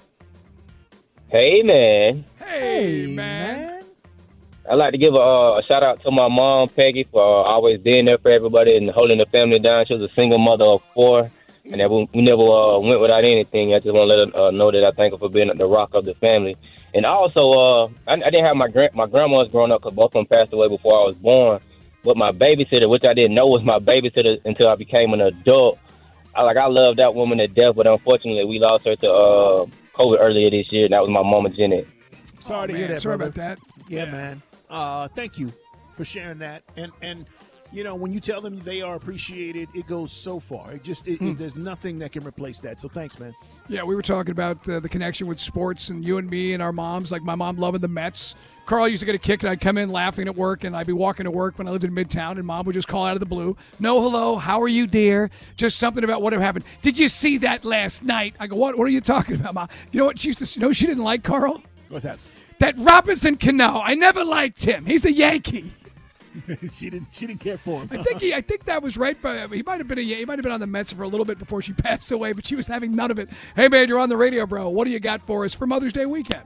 [SPEAKER 14] Hey, man.
[SPEAKER 4] Hey, man.
[SPEAKER 14] I'd like to give a, uh, a shout out to my mom, Peggy, for uh, always being there for everybody and holding the family down. She was a single mother of four, and that we, we never uh, went without anything. I just want to let her uh, know that I thank her for being the rock of the family. And also, uh, I, I didn't have my grand my grandmas growing up because both of them passed away before I was born. But my babysitter, which I didn't know was my babysitter until I became an adult, I like I loved that woman to death. But unfortunately, we lost her to uh, COVID earlier this year, and that was my mama, Janet.
[SPEAKER 5] Sorry
[SPEAKER 4] Oh,
[SPEAKER 5] to
[SPEAKER 4] man,
[SPEAKER 5] hear that,
[SPEAKER 4] sorry
[SPEAKER 5] brother.
[SPEAKER 4] about that.
[SPEAKER 5] Yeah, man. Uh, thank you for sharing that. And, and you know, when you tell them they are appreciated, it goes so far. It just, it,
[SPEAKER 4] Mm.
[SPEAKER 5] it, there's nothing that can replace that. So thanks, man.
[SPEAKER 4] Yeah, we were talking about uh, the connection with sports and you and me and our moms, like my mom loving the Mets. Carl used to get a kick, and I'd come in laughing at work, and I'd be walking to work when I lived in Midtown, and Mom would just call out of the blue, no, hello, how are you, dear? Just something about what had happened. Did you see that last night? I go, what What are you talking about, Mom? You know what she used to, you know she didn't like, Carl?
[SPEAKER 5] What's that?
[SPEAKER 4] That Robinson Cano. I never liked him. He's the Yankee.
[SPEAKER 5] she didn't. She didn't care for him.
[SPEAKER 4] I think he. I think that was right. But he might have been a. He might have been on the Mets for a little bit before she passed away. But she was having none of it. Hey man, you're on the radio, bro. What do you got for us for Mother's Day weekend?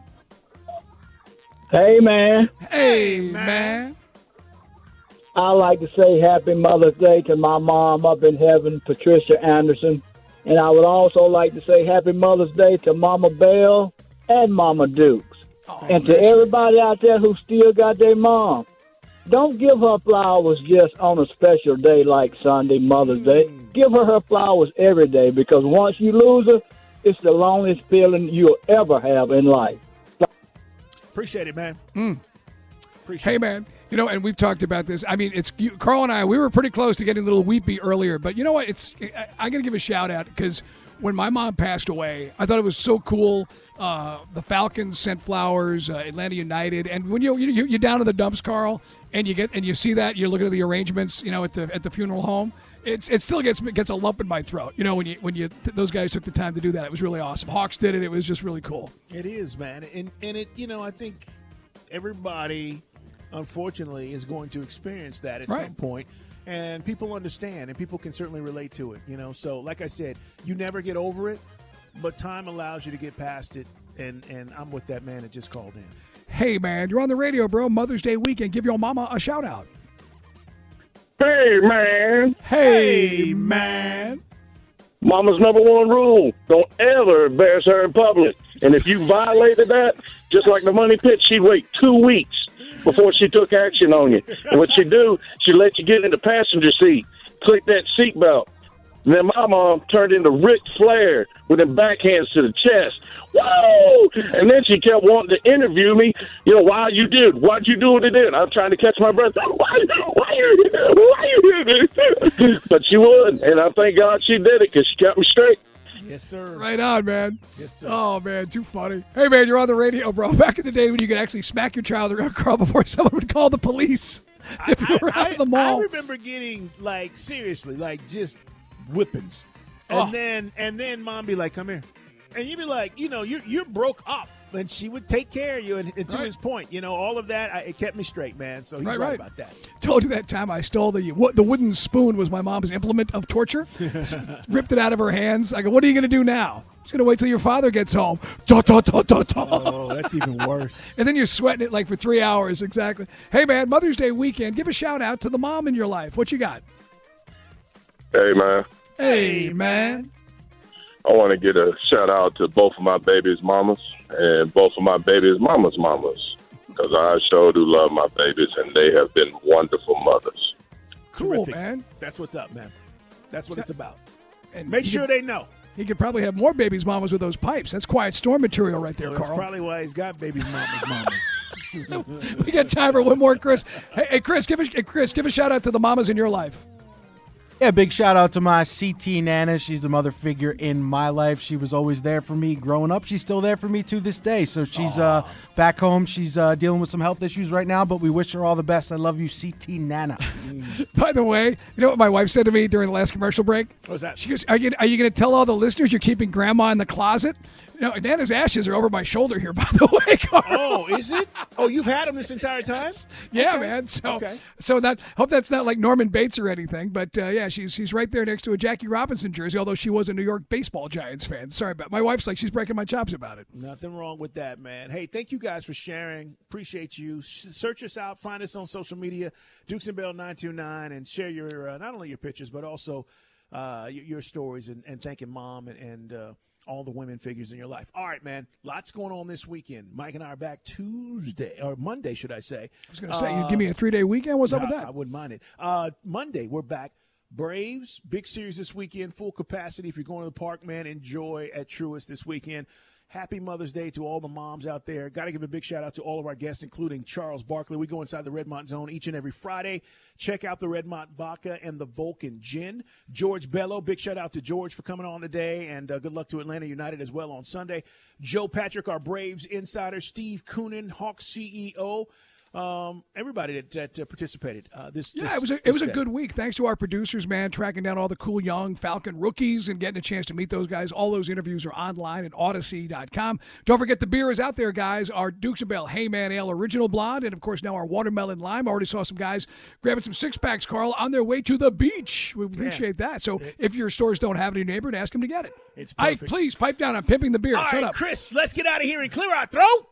[SPEAKER 15] Hey man.
[SPEAKER 4] Hey man.
[SPEAKER 15] I like to say Happy Mother's Day to my mom up in heaven, Patricia Anderson, and I would also like to say Happy Mother's Day to Mama Bell and Mama Dukes,
[SPEAKER 4] oh,
[SPEAKER 15] and to everybody out there who still got their mom. Don't give her flowers just on a special day like Sunday, Mother's Day. Give her her flowers every day, because once you lose her, it's the loneliest feeling you'll ever have in life.
[SPEAKER 5] Appreciate it, man.
[SPEAKER 4] Mm.
[SPEAKER 5] Appreciate
[SPEAKER 4] Hey
[SPEAKER 5] it.
[SPEAKER 4] man, you know, and we've talked about this. I mean, it's you, Carl and I. We were pretty close to getting a little weepy earlier, but you know what? It's I, I got to give a shout out because when my mom passed away, I thought it was so cool. Uh, the Falcons sent flowers, uh, Atlanta United, and when you, you you're down in the dumps, Carl, and you get and you see that, you're looking at the arrangements, you know, at the at the funeral home. It's it still gets gets a lump in my throat, you know, when you when you those guys took the time to do that. It was really awesome. Hawks did it. It was just really cool.
[SPEAKER 5] It is, man, and and it. You know, I think everybody, unfortunately, is going to experience that at
[SPEAKER 4] Right.
[SPEAKER 5] some point, and people understand, and people can certainly relate to it. You know, so like I said, you never get over it, but time allows you to get past it, and and I'm with that man that just called in.
[SPEAKER 4] Hey man, you're on the radio, bro. Mother's Day weekend. Give your mama a shout out.
[SPEAKER 12] Hey, man.
[SPEAKER 4] Hey, man.
[SPEAKER 12] Mama's number one rule, don't ever embarrass her in public. And if you violated that, just like the money pit, she'd wait two weeks before she took action on you. And what she'd do, she'd let you get in the passenger seat, click that seatbelt. And then my mom turned into Ric Flair with them backhands to the chest. Whoa! And then she kept wanting to interview me. You know, why you did? Why'd you do what it did? I'm trying to catch my breath. Why, why why you here? Why you here? But she would, and I thank God she did it because she kept me straight.
[SPEAKER 5] Yes, sir.
[SPEAKER 4] Right on, man.
[SPEAKER 5] Yes, sir.
[SPEAKER 4] Oh, man, too funny. Hey, man, you're on the radio, bro. Back in the day when you could actually smack your child around, Carl, before someone would call the police if you were out
[SPEAKER 5] I,
[SPEAKER 4] of the mall.
[SPEAKER 5] I remember getting, like, seriously, like, just whippings. And
[SPEAKER 4] Oh.
[SPEAKER 5] then and then mom be like, come here. And you'd be like, you know, you're, you're broke up. And she would take care of you. And, and to
[SPEAKER 4] Right.
[SPEAKER 5] his point, you know, all of that, I, it kept me straight, man. So he's
[SPEAKER 4] Right,
[SPEAKER 5] right,
[SPEAKER 4] right.
[SPEAKER 5] about that.
[SPEAKER 4] Told you that time I stole the wo- the wooden spoon was my mom's implement of torture. Ripped it out of her hands. I go, what are you going to do now? She's going to wait till your father gets home. Da, da, da, da, da.
[SPEAKER 5] Oh, that's even worse.
[SPEAKER 4] And then you're sweating it like for three hours. Exactly. Hey, man, Mother's Day weekend. Give a shout out to the mom in your life. What you got?
[SPEAKER 12] Hey, man.
[SPEAKER 4] Hey, man.
[SPEAKER 12] I want to get a shout out to both of my babies' mamas and both of my babies' mamas' mamas because I sure do love my babies and they have been wonderful mothers.
[SPEAKER 4] Cool,
[SPEAKER 5] Terrific.
[SPEAKER 4] man.
[SPEAKER 5] That's what's up, man. That's what it's about.
[SPEAKER 4] And
[SPEAKER 5] Make
[SPEAKER 4] he
[SPEAKER 5] sure
[SPEAKER 4] could-
[SPEAKER 5] they know.
[SPEAKER 4] He could probably have more babies' mamas with those pipes. That's Quiet Storm material right there,
[SPEAKER 5] Well, that's
[SPEAKER 4] Carl.
[SPEAKER 5] probably why he's got babies, mamas, mamas.
[SPEAKER 4] We got time for one more, Chris. Hey, hey, Chris, give a hey, Chris, give a shout out to the mamas in your life.
[SPEAKER 16] Yeah, big shout out to my C T Nana. She's the mother figure in my life. She was always there for me growing up. She's still there for me to this day. So she's uh, back home. She's uh, dealing with some health issues right now, but we wish her all the best. I love you, C T Nana.
[SPEAKER 4] By the way, you know what my wife said to me during the last commercial break?
[SPEAKER 5] What was that?
[SPEAKER 4] She goes, "Are you are you going to tell all the listeners you're keeping Grandma in the closet?" You know, Nana's ashes are over my shoulder here, by the way, Carl.
[SPEAKER 5] Oh, is it? Oh, you've had them this entire time?
[SPEAKER 4] Yeah,
[SPEAKER 5] Okay.
[SPEAKER 4] man. So,
[SPEAKER 5] Okay.
[SPEAKER 4] so that hope that's not like Norman Bates or anything, but uh, yeah, she's she's right there next to a Jackie Robinson jersey. Although she was a New York Baseball Giants fan. Sorry, but my wife's like she's breaking my chops about it.
[SPEAKER 5] Nothing wrong with that, man. Hey, thank you guys for sharing. Appreciate you. S- Search us out. Find us on social media, Dukes and Bell nine two nine, and share your uh, not only your pictures but also uh, your, your stories and, and thanking mom and, and uh, all the women figures in your life. All right, man. Lots going on this weekend. Mike and I are back Tuesday or Monday, should I say?
[SPEAKER 4] I was going to say, you give me a three day weekend. What's up with
[SPEAKER 5] I-
[SPEAKER 4] that?
[SPEAKER 5] I wouldn't mind it. Uh, Monday, we're back. Braves, big series this weekend, full capacity. If you're going to the park, man, enjoy at Truist this weekend. Happy Mother's Day to all the moms out there. Got to give a big shout out to all of our guests, including Charles Barkley. We go inside the Redmont Zone each and every Friday. Check out the Redmont Vodka and the Vulcan Gin. George Bello, big shout out to George for coming on today, and uh, good luck to Atlanta United as well on Sunday. Joe Patrick, our Braves insider. Steve Koonin, Hawks C E O. Um, everybody that, that uh, participated. Uh, this
[SPEAKER 4] Yeah,
[SPEAKER 5] this-
[SPEAKER 4] it was a, it
[SPEAKER 5] this
[SPEAKER 4] was a
[SPEAKER 5] day.
[SPEAKER 4] good week. Thanks to our producers, man, tracking down all the cool young Falcon rookies and getting a chance to meet those guys. All those interviews are online at Odyssey dot com. Don't forget the beer is out there, guys. Our Dukes and Bell Heyman Ale Original Blonde, and of course now our Watermelon Lime. I already saw some guys grabbing some six packs, Carl, on their way to the beach. We appreciate that. So if your stores don't have it in your neighborhood, ask them to get it.
[SPEAKER 5] It's
[SPEAKER 4] Ike,
[SPEAKER 5] perfect.
[SPEAKER 4] please pipe down. I'm pimping the beer.
[SPEAKER 5] All
[SPEAKER 4] Shut
[SPEAKER 5] right,
[SPEAKER 4] up.
[SPEAKER 5] Chris, let's get out of here and clear our throat.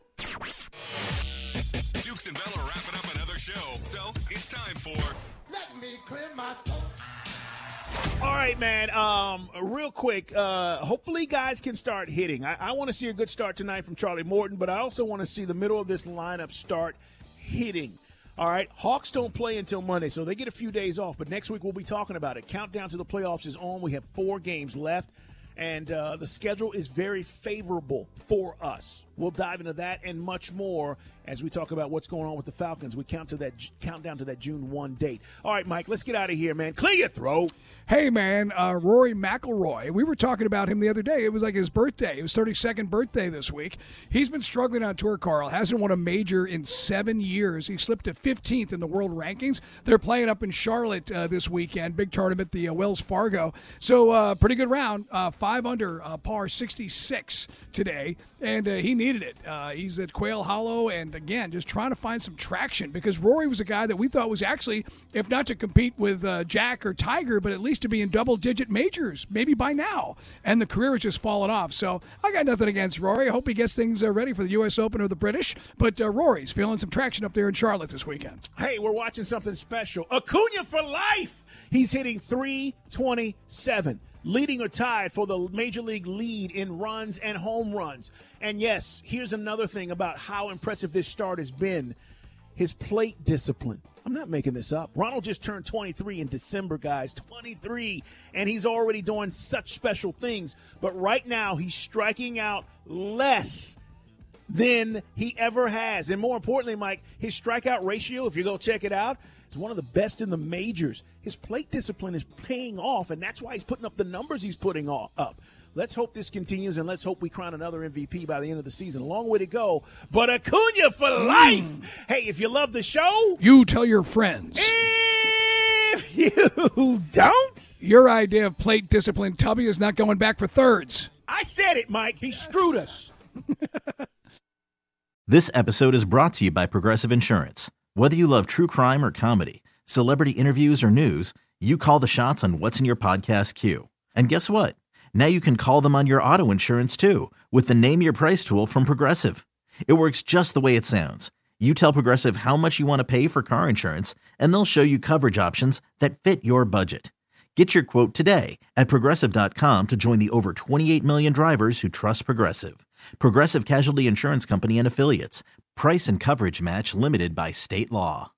[SPEAKER 3] Dukes and Bell are wrapping up another show, so it's time for
[SPEAKER 17] Let me clear my throat.
[SPEAKER 5] All right, man. Um, real quick, uh, hopefully guys can start hitting. I, I want to see a good start tonight from Charlie Morton, but I also want to see the middle of this lineup start hitting. All right, Hawks don't play until Monday, so they get a few days off, but next week we'll be talking about it. Countdown to the playoffs is on. We have four games left, and uh, the schedule is very favorable for us. We'll dive into that and much more as we talk about what's going on with the Falcons. We count to that count down to that June first date. All right, Mike, let's get out of here, man. Clear your throat.
[SPEAKER 4] Hey, man, uh, Rory McIlroy. We were talking about him the other day. It was like his birthday. It was thirty-second birthday this week. He's been struggling on tour, Carl. Hasn't won a major in seven years. He slipped to fifteenth in the world rankings. They're playing up in Charlotte uh, this weekend. Big tournament, the uh, Wells Fargo. So uh, pretty good round. Uh, five under, uh, par sixty-six today. And uh, he needed it. Uh, he's at Quail Hollow, and again, just trying to find some traction because Rory was a guy that we thought was actually, if not to compete with uh, Jack or Tiger, but at least to be in double-digit majors, maybe by now. And the career has just fallen off. So I got nothing against Rory. I hope he gets things uh, ready for the U S Open or the British. But uh, Rory's feeling some traction up there in Charlotte this weekend.
[SPEAKER 5] Hey, we're watching something special. Acuna for life. He's hitting three twenty-seven. Leading or tied for the Major League lead in runs and home runs. And yes, here's another thing about how impressive this start has been. His plate discipline. I'm not making this up. Ronald just turned twenty-three in December, guys. twenty-three. And he's already doing such special things. But right now, he's striking out less than he ever has. And more importantly, Mike, his strikeout ratio, if you go check it out, is one of the best in the majors. His plate discipline is paying off, and that's why he's putting up the numbers he's putting up. Let's hope this continues, and let's hope we crown another M V P by the end of the season. A long way to go, but Acuna for life. Mm. Hey, if you love the show,
[SPEAKER 4] you tell your friends.
[SPEAKER 5] If you don't,
[SPEAKER 4] your idea of plate discipline, Tubby, is not going back for thirds.
[SPEAKER 5] I said it, Mike. He screwed us.
[SPEAKER 18] This episode is brought to you by Progressive Insurance. Whether you love true crime or comedy, celebrity interviews or news, you call the shots on what's in your podcast queue. And guess what? Now you can call them on your auto insurance, too, with the Name Your Price tool from Progressive. It works just the way it sounds. You tell Progressive how much you want to pay for car insurance, and they'll show you coverage options that fit your budget. Get your quote today at Progressive dot com to join the over twenty-eight million drivers who trust Progressive. Progressive Casualty Insurance Company and Affiliates. Price and coverage match limited by state law.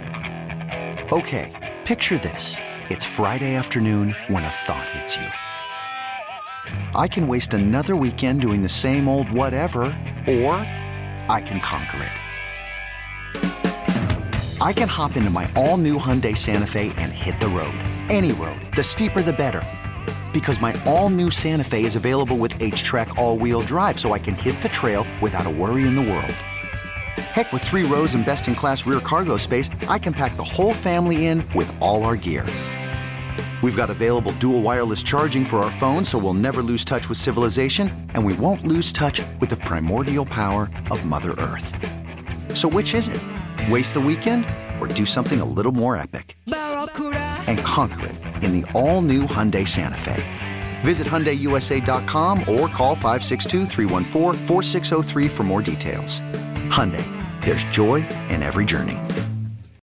[SPEAKER 19] Okay, picture this. It's Friday afternoon when a thought hits you. I can waste another weekend doing the same old whatever, or I can conquer it. I can hop into my all-new Hyundai Santa Fe and hit the road. Any road. The steeper, the better. Because my all-new Santa Fe is available with H-Track all-wheel drive, so I can hit the trail without a worry in the world. Heck, with three rows and best-in-class rear cargo space, I can pack the whole family in with all our gear. We've got available dual wireless charging for our phones, so we'll never lose touch with civilization, and we won't lose touch with the primordial power of Mother Earth. So which is it? Waste the weekend or do something a little more epic? And conquer it in the all-new Hyundai Santa Fe. Visit Hyundai U S A dot com or call five six two, three one four, four six zero three for more details. Hyundai, there's joy in every journey.